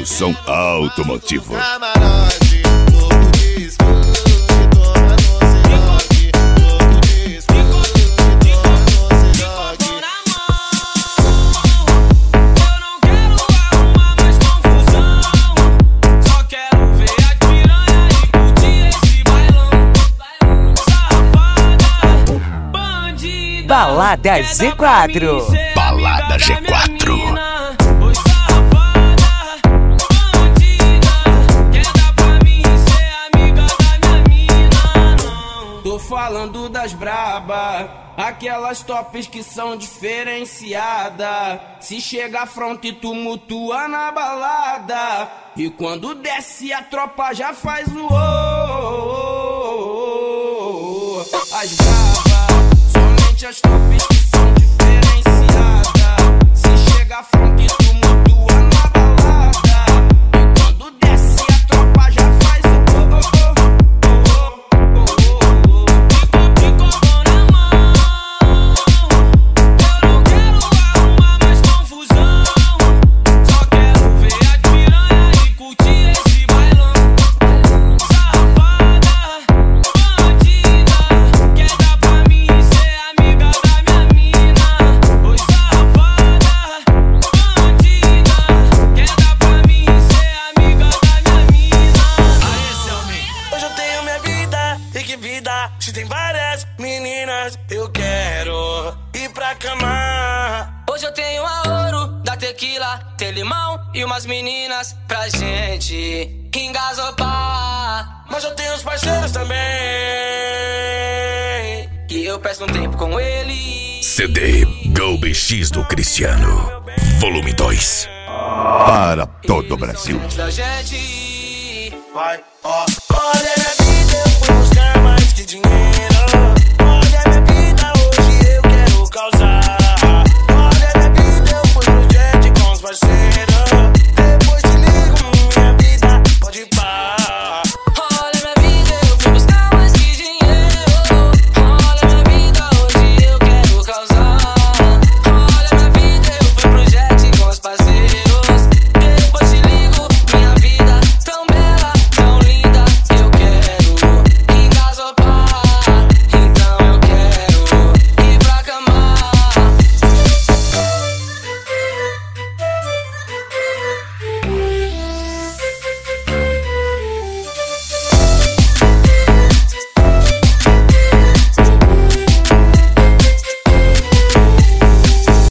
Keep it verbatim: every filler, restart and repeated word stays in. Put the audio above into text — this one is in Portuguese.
Produção automotivo. Balada G quatro. Balada G quatro. Tô falando das braba, aquelas tops que são diferenciadas. Se chega front e tumultua na balada, e quando desce a tropa já faz o oh. As braba, somente as tops que são diferenciadas. Se chega front e tumultua na balada, e quando desce a tropa já faz o oh, oh, oh. Se tem várias meninas, eu quero ir pra cama. Hoje eu tenho a ouro da tequila, tem limão e umas meninas pra gente engasopar. Mas eu tenho os parceiros também, e eu peço um tempo com eles. C D Go B X do Cristiano, volume dois. Para todo o Brasil. Da gente. Vai, ó. Olha minha vida, eu fui buscar mais que dinheiro. Olha minha vida, hoje eu quero causar.